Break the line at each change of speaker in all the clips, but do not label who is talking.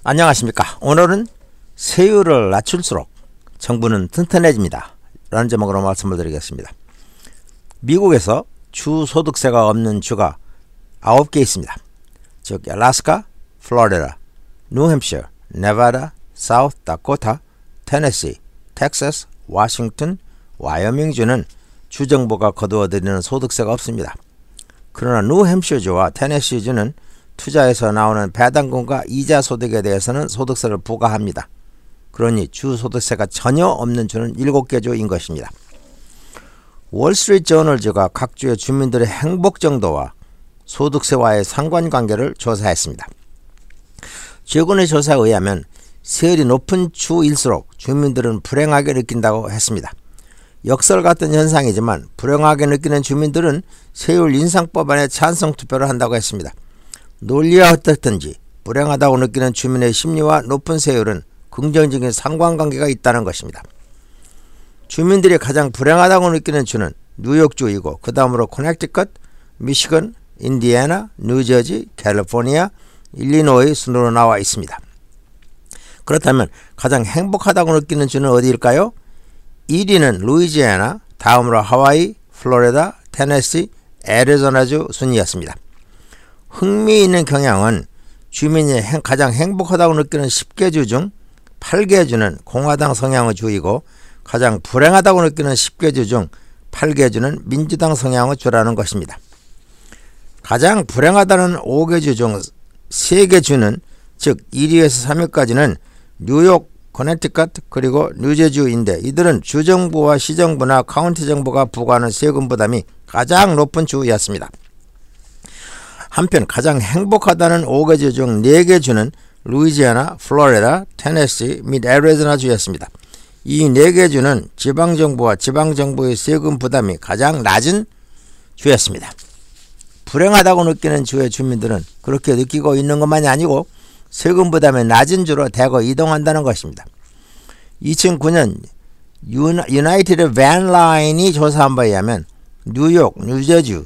안녕하십니까. 오늘은 세율을 낮출수록 정부는 튼튼해집니다 라는 제목으로 말씀을 드리겠습니다. 미국에서 주소득세가 없는 주가 9개 있습니다. 즉 알래스카, 플로리다, 뉴햄셔, 네바다, 사우스 다코타, 테네시, 텍사스, 워싱턴, 와이어밍주는 주정부가 거두어들이는 소득세가 없습니다. 그러나 뉴햄셔주와 테네시주는 투자에서 나오는 배당금과 이자 소득에 대해서는 소득세를 부과합니다. 그러니 주소득세가 전혀 없는 주는 7개 주인 것입니다. 월스트리트저널주가 각 주의 주민들의 행복 정도와 소득세와의 상관관계를 조사했습니다. 최근의 조사에 의하면 세율이 높은 주일수록 주민들은 불행하게 느낀다고 했습니다. 역설 같은 현상이지만 불행하게 느끼는 주민들은 세율 인상법안에 찬성 투표를 한다고 했습니다. 논리와 어떻든지 불행하다고 느끼는 주민의 심리와 높은 세율은 긍정적인 상관관계가 있다는 것입니다. 주민들이 가장 불행하다고 느끼는 주는 뉴욕주이고 그 다음으로 코네티컷, 미시건, 인디애나, 뉴저지, 캘리포니아, 일리노이 순으로 나와 있습니다. 그렇다면 가장 행복하다고 느끼는 주는 어디일까요? 1위는 루이지애나, 다음으로 하와이, 플로리다, 테네시, 애리조나주 순이었습니다. 흥미있는 경향은 주민이 가장 행복하다고 느끼는 10개 주 중 8개 주는 공화당 성향의 주이고 가장 불행하다고 느끼는 10개 주 중 8개 주는 민주당 성향의 주라는 것입니다. 가장 불행하다는 5개 주 중 3개 주는 즉 1위에서 3위까지는 뉴욕, 코네티컷 그리고 뉴저지주인데 이들은 주정부와 시정부나 카운티 정부가 부과하는 세금 부담이 가장 높은 주였습니다. 한편 가장 행복하다는 5개 주 중 4개 주는 루이지애나, 플로리다, 테네시 및 애리조나 주였습니다. 이 4개 주는 지방정부와 지방정부의 세금 부담이 가장 낮은 주였습니다. 불행하다고 느끼는 주의 주민들은 그렇게 느끼고 있는 것만이 아니고 세금 부담이 낮은 주로 대거 이동한다는 것입니다. 2009년 유나이티드 밴 라인이 조사한 바에 의하면 뉴욕, 뉴저지,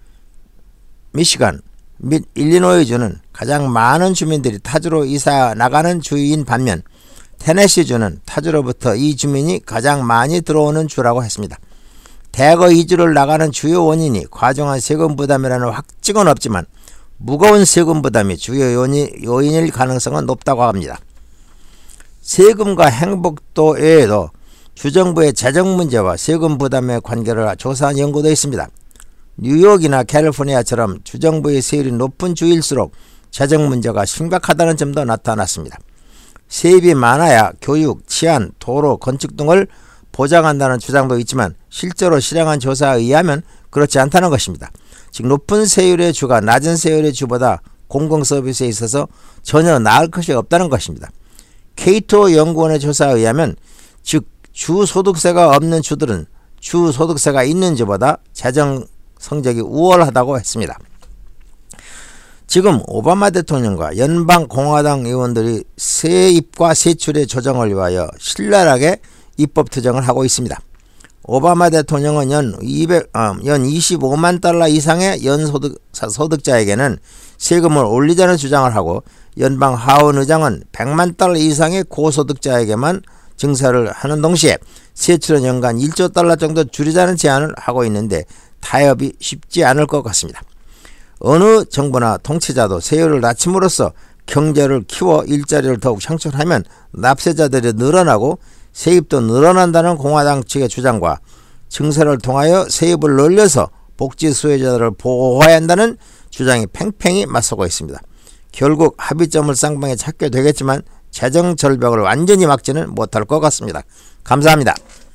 미시간 및 일리노이주는 가장 많은 주민들이 타주로 이사 나가는 주인 반면 테네시주는 타주로부터 이 주민이 가장 많이 들어오는 주라고 했습니다. 대거 이주를 나가는 주요 원인이 과중한 세금 부담이라는 확증은 없지만 무거운 세금 부담이 주요 요인일 가능성은 높다고 합니다. 세금과 행복도 외에도 주정부의 재정 문제와 세금 부담의 관계를 조사한 연구도 있습니다. 뉴욕이나 캘리포니아처럼 주정부의 세율이 높은 주일수록 재정 문제가 심각하다는 점도 나타났습니다. 세입이 많아야 교육, 치안, 도로, 건축 등을 보장한다는 주장도 있지만 실제로 실행한 조사에 의하면 그렇지 않다는 것입니다. 즉 높은 세율의 주가 낮은 세율의 주보다 공공서비스에 있어서 전혀 나을 것이 없다는 것입니다. 케이토 연구원의 조사에 의하면 즉 주소득세가 없는 주들은 주소득세가 있는 주보다 재정 성적이 우월하다고 했습니다. 지금 오바마 대통령과 연방 공화당 의원들이 세입과 세출의 조정을 위하여 신랄하게 입법 투쟁을 하고 있습니다. 오바마 대통령은 연 25만 달러 이상의 소득자에게는 세금을 올리자는 주장을 하고 연방 하원 의장은 100만 달러 이상의 고소득자에게만 증세를 하는 동시에 세출은 연간 1조 달러 정도 줄이자는 제안을 하고 있는데 타협이 쉽지 않을 것 같습니다. 어느 정부나 통치자도 세율을 낮춤으로써 경제를 키워 일자리를 더욱 창출하면 납세자들이 늘어나고 세입도 늘어난다는 공화당 측의 주장과 증세를 통하여 세입을 늘려서 복지 수혜자들을 보호해야 한다는 주장이 팽팽히 맞서고 있습니다. 결국 합의점을 쌍방에 찾게 되겠지만 재정 절벽을 완전히 막지는 못할 것 같습니다. 감사합니다.